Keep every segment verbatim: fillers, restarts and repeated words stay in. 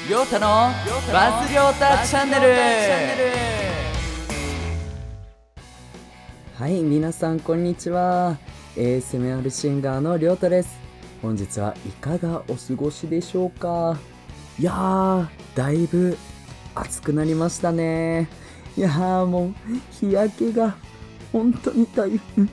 りょうたのバズりょうたチャンネル。 はい、皆さんこんにちは。 エーエスエムアール シンガーのりょうたです。本日はいかがお過ごしでしょうか。いやー、だいぶ暑くなりましたね。いやー、もう日焼けが本当に大変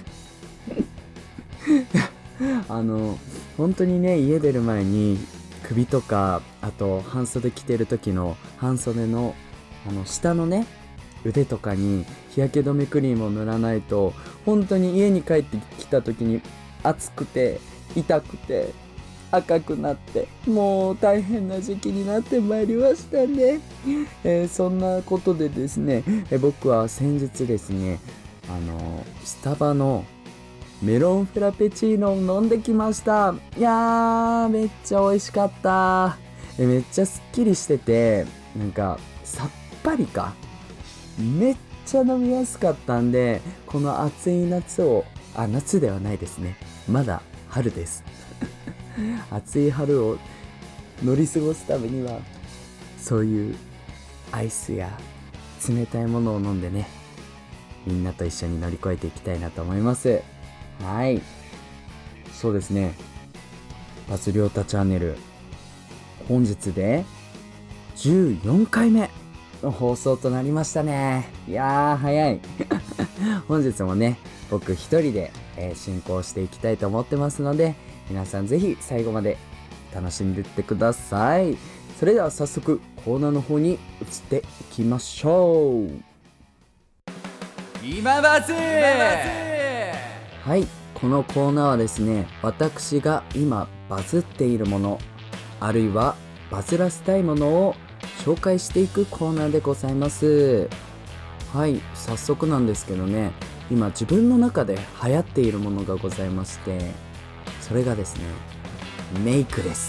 あの本当にね、家出る前に首とか、あと半袖着てる時の半袖のあの下のね腕とかに日焼け止めクリームを塗らないと、本当に家に帰ってきた時に暑くて痛くて赤くなって、もう大変な時期になってまいりましたね。えー、そんなことでですね、えー、僕は先日ですね、あのスタバのメロンフラペチーノを飲んできました。いやー、めっちゃ美味しかった。えめっちゃすっきりしてて、なんかさっぱりかめっちゃ飲みやすかったんで、この暑い夏をあ夏ではないですね、まだ春です暑い春を乗り過ごすためには、そういうアイスや冷たいものを飲んでね、みんなと一緒に乗り越えていきたいなと思います。はい、そうですね、バズりょうたチャンネル、本日でじゅうよんかいめの放送となりましたね。いやー早い本日もね、僕一人で、えー進行していきたいと思ってますので、皆さんぜひ最後まで楽しんでいってください。それでは早速コーナーの方に移っていきましょう。 今バズ。 はい、このコーナーはですね、私が今バズっているもの、あるいはバズらせたいものを紹介していくコーナーでございます。はい、早速なんですけどね、今自分の中で流行っているものがございまして、それがですね、メイクです。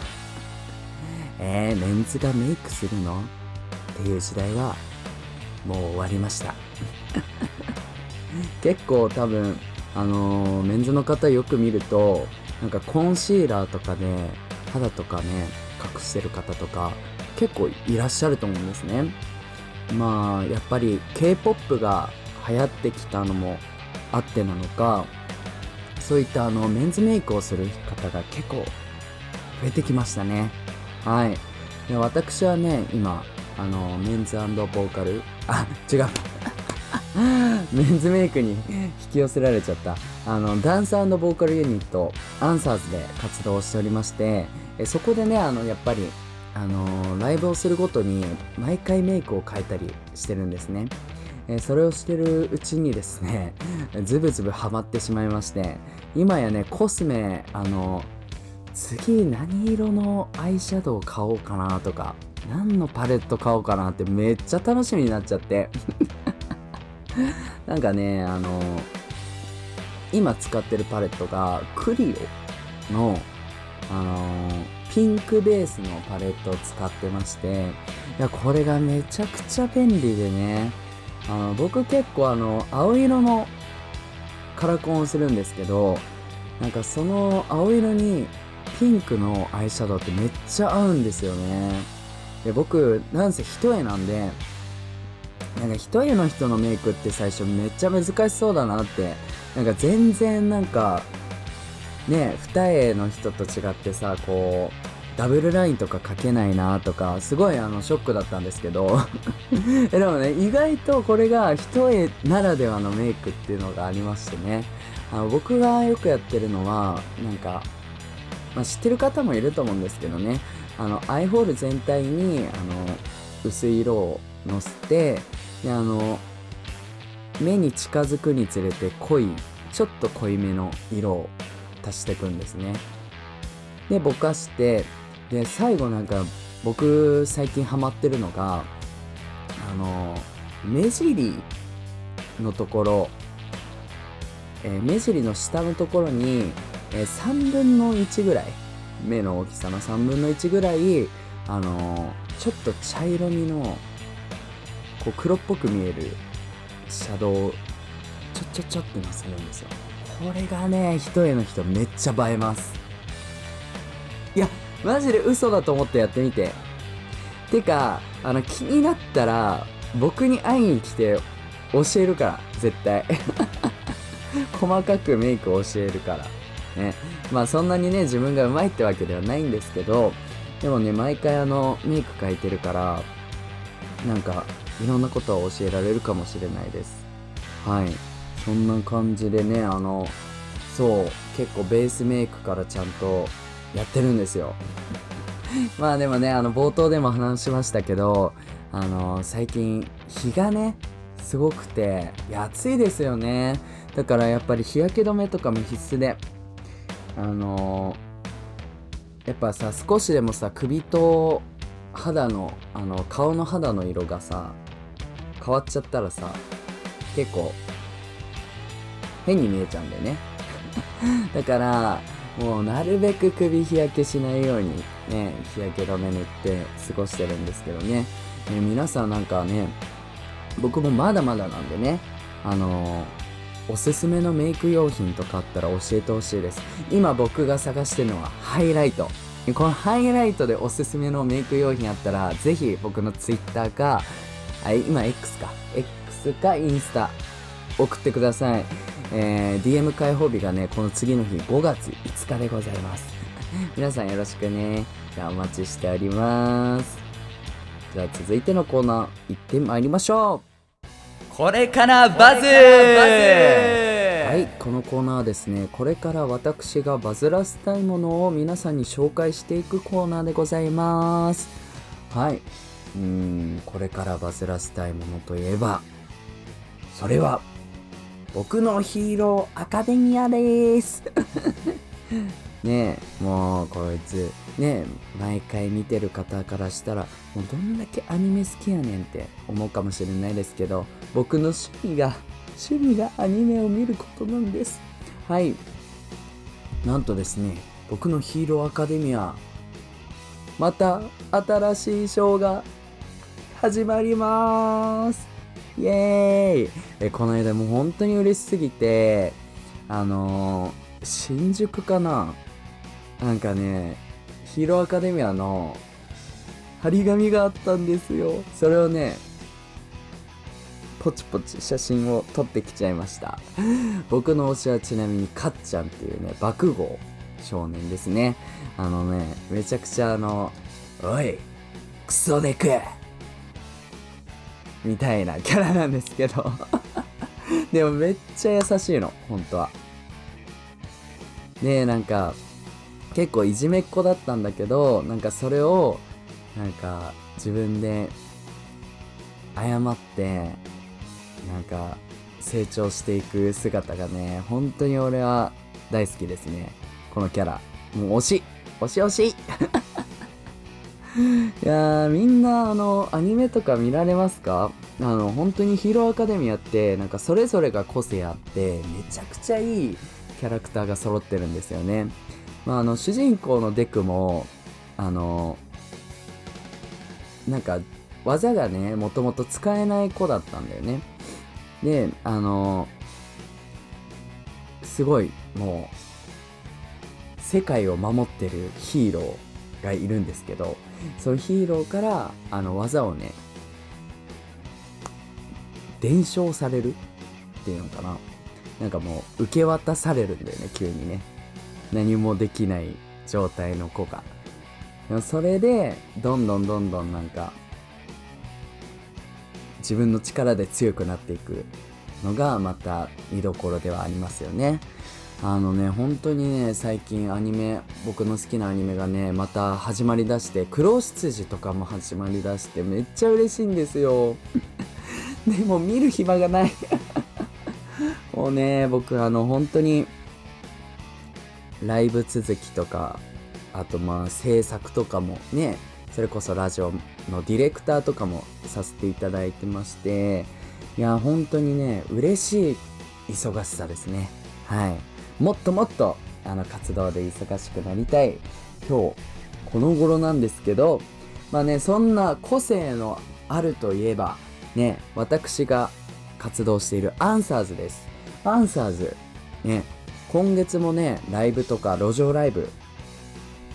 えー、メンズがメイクするのっていう時代はもう終わりました結構多分あのーメンズの方よく見ると、なんかコンシーラーとかで肌とかね隠してる方とか結構いらっしゃると思うんですね。まあやっぱり K-ポップ が流行ってきたのもあってなのか、そういったあのメンズメイクをする方が結構増えてきましたね。はい。で、私はね今あのメンズ&ボーカルあ違うメンズメイクに引き寄せられちゃった、あのダンス&ボーカルユニットアンサーズで活動しておりまして、えそこでね、あのやっぱりあのライブをするごとに毎回メイクを変えたりしてるんですね。えそれをしてるうちにですね、ズブズブハマってしまいまして、今やねコスメ、あの次何色のアイシャドウ買おうかなとか、何のパレット買おうかなってめっちゃ楽しみになっちゃってなんかね、あの今使ってるパレットがクリオの、あのピンクベースのパレットを使ってまして、いやこれがめちゃくちゃ便利でね、あの僕結構あの青色のカラコンをするんですけど、なんかその青色にピンクのアイシャドウってめっちゃ合うんですよね。で僕なんせ一重なんで、なんか一重の人のメイクって最初めっちゃ難しそうだなって、なんか全然なんかね二重の人と違ってさ、こうダブルラインとか描けないなとか、すごいあのショックだったんですけどえでもね、意外とこれが一重ならではのメイクっていうのがありましてね、あの僕がよくやってるのはなんか、まあ、知ってる方もいると思うんですけどね、あのアイホール全体にあの薄い色をのせて、であの目に近づくにつれて濃い、ちょっと濃いめの色を足していくんですね。でぼかして、で最後なんか僕最近ハマってるのが、あの目尻のところ、えー目尻の下のところに、えーさんぶんのいちぐらい、目の大きさのさんぶんのいちぐらい、あのーちょっと茶色みのこう黒っぽく見えるシャドウをちょちょちょってのせるんですよ。これがね一重の人めっちゃ映えます。いやマジで嘘だと思ってやってみて。てかあの気になったら僕に会いに来て教えるから絶対細かくメイク教えるからね。まあそんなにね自分が上手いってわけではないんですけど、でもね毎回あのメイク描いてるからなんかいろんなことを教えられるかもしれないです。はい、そんな感じでね、あのそう結構ベースメイクからちゃんとやってるんですよまあでもね、あの冒頭でも話しましたけど、あの最近日がねすごくて、いや暑いですよね。だからやっぱり日焼け止めとかも必須で、あのやっぱさ少しでもさ首と肌のあの顔の肌の色がさ変わっちゃったらさ結構変に見えちゃうんだよねだからもうなるべく首日焼けしないようにね日焼け止め塗って過ごしてるんですけどね。ね、皆さんなんかね、僕もまだまだなんでね、あのー、おすすめのメイク用品とかあったら教えてほしいです。今僕が探してるのはハイライト。このハイライトでおすすめのメイク用品あったらぜひ僕のツイッターかあ今 X か X かインスタ送ってください。えー、ディーエム 開放日がねこの次の日ごがついつかでございます皆さんよろしくね。じゃあお待ちしております。じゃあ続いてのコーナー行ってまいりましょう。 これからバズはい、このコーナーはですね、これから私がバズらせたいものを皆さんに紹介していくコーナーでございます。はい、うーんこれからバズらせたいものといえば、それは僕のヒーローアカデミアですねえ、もうこいつねえ毎回見てる方からしたらもうどんだけアニメ好きやねんって思うかもしれないですけど、僕の趣味が趣味がアニメを見ることなんです。はい、なんとですね、僕のヒーローアカデミアまた新しいショーが始まります。イエーイ。えこの間もう本当に嬉しすぎて、あのー、新宿かな、なんかねヒーローアカデミアの張り紙があったんですよ。それをねポチポチ写真を撮ってきちゃいました僕の推しはちなみにかっちゃんっていうね爆豪少年ですね。あのねめちゃくちゃあのおいクソデクみたいなキャラなんですけどでもめっちゃ優しいの本当は。でなんか結構いじめっ子だったんだけど、なんかそれをなんか自分で謝ってなんか成長していく姿がね本当に俺は大好きですね。このキャラもう推し推し推しいやーみんなあのアニメとか見られますか？あの本当にヒーローアカデミアってなんかそれぞれが個性あってめちゃくちゃいいキャラクターが揃ってるんですよね。まあ、あの主人公のデクもあのなんか技がねもともと使えない子だったんだよね。であのすごいもう世界を守ってるヒーローがいるんですけど、そのヒーローからあの技をね伝承されるっていうのかな、なんかもう受け渡されるんだよね急にね、何もできない状態の子が。でもそれでどんどんどんどんなんか自分の力で強くなっていくのがまた見どころではありますよね。あのね本当にね最近アニメ、僕の好きなアニメがねまた始まりだして、クロウシツジとかも始まりだしてめっちゃ嬉しいんですよでも見る暇がないもうね僕あの本当にライブ続きとか、あとまあ制作とかもね、それこそラジオのディレクターとかもさせていただいてまして、いや本当にね嬉しい忙しさですね。はい、もっともっとあの活動で忙しくなりたい今日この頃なんですけど、まあねそんな個性のあるといえばね、私が活動しているアンサーズです。アンサーズね、今月もねライブとか路上ライブ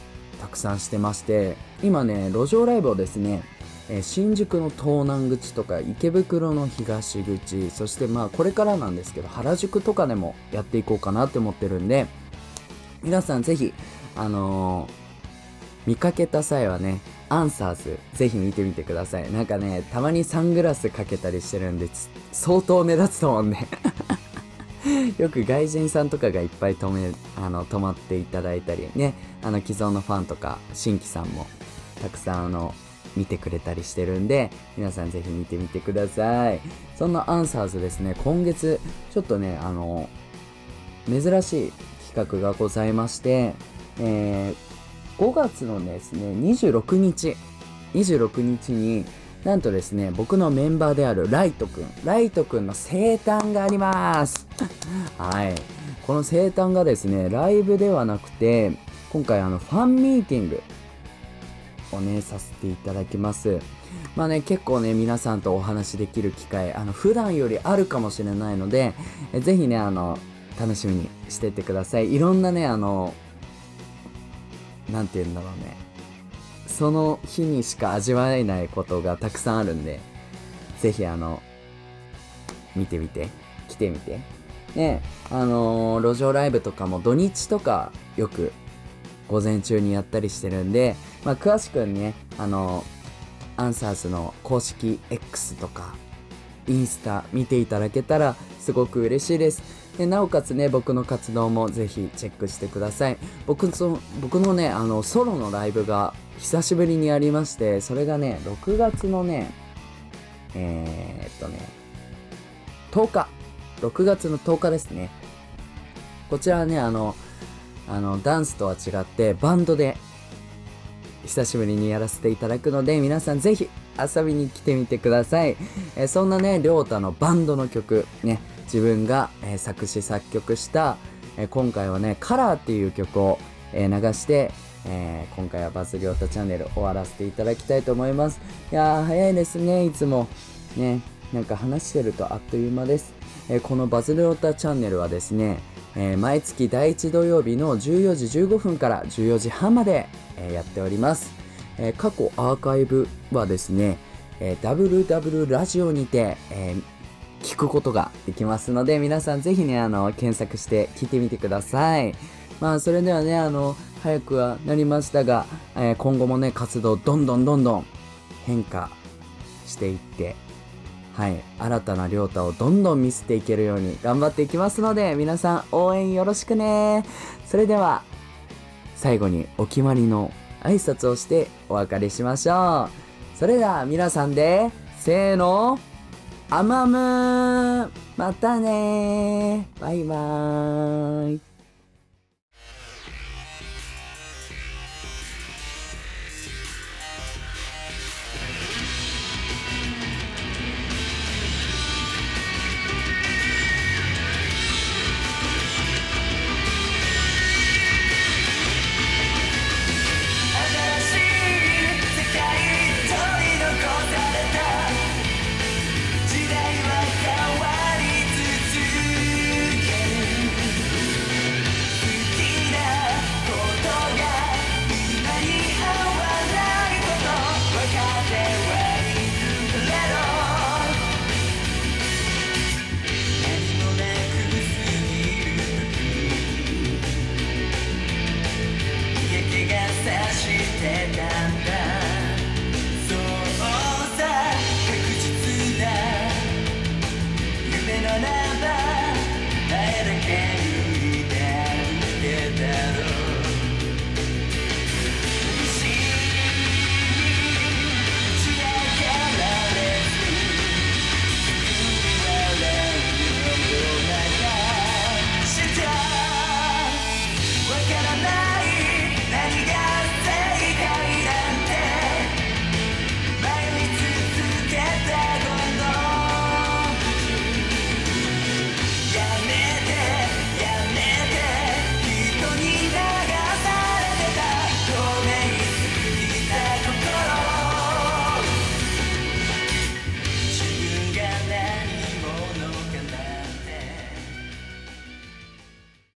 たくさんしてまして、今ね路上ライブをですね、えー、新宿の東南口とか池袋の東口、そしてまあこれからなんですけど原宿とかでもやっていこうかなって思ってるんで、皆さんぜひあのー、見かけた際はねアンサーズぜひ見てみてください。なんかねたまにサングラスかけたりしてるんで相当目立つと思うんでよく外人さんとかがいっぱい止めあの泊まっていただいたりね、あの既存のファンとか新規さんもたくさんあの見てくれたりしてるんで、皆さんぜひ見てみてください。そんなアンサーズですね、今月ちょっとねあの珍しい企画がございまして、えー、ごがつのですねにじゅうろくにちになんとですね僕のメンバーであるライトくんライトくんの生誕がありますはい、この生誕がですねライブではなくて今回あのファンミーティングをねさせていただきます。まあね結構ね皆さんとお話できる機会あの普段よりあるかもしれないので、えぜひねあの楽しみにしていってください。いろんなねあのなんて言うんだろうね、その日にしか味わえないことがたくさんあるんで、ぜひあの見てみて来てみてね。あのー、路上ライブとかも土日とかよく午前中にやったりしてるんで、まあ、詳しくねあのー、アンサーズの公式 X とかインスタ見ていただけたらすごく嬉しいです。でなおかつね僕の活動もぜひチェックしてください。僕の僕のねあのソロのライブが久しぶりにありまして、それがねろくがつのねえー、っとねとおかろくがつのとおかですね。こちらはねあのあのダンスとは違ってバンドで久しぶりにやらせていただくので、皆さんぜひ遊びに来てみてください。えー、そんなねりょうたのバンドの曲ね自分が、えー、作詞作曲した、えー、今回はねカラーっていう曲を、えー、流して、えー、今回はバズりょうたチャンネル終わらせていただきたいと思います。いやー早いですね、いつもねなんか話してるとあっという間です。えー、このバズりょうたチャンネルはですね、えー、毎月だいいち土曜日のじゅうよじじゅうごふんからじゅうよじはんまで、えー、やっております。えー、過去アーカイブはですね、えー、ダブリューダブリュー ラジオにて、えー聞くことができますので、皆さんぜひねあの検索して聞いてみてください。まあそれではねあの早くはなりましたが、えー、今後もね活動どんどんどんどん変化していって、はい新たなりょうたをどんどん見せていけるように頑張っていきますので、皆さん応援よろしくね。それでは最後にお決まりの挨拶をしてお別れしましょう。それでは皆さんでせーのあまむまたねバイバーイ。 夢のナンバー会えるけ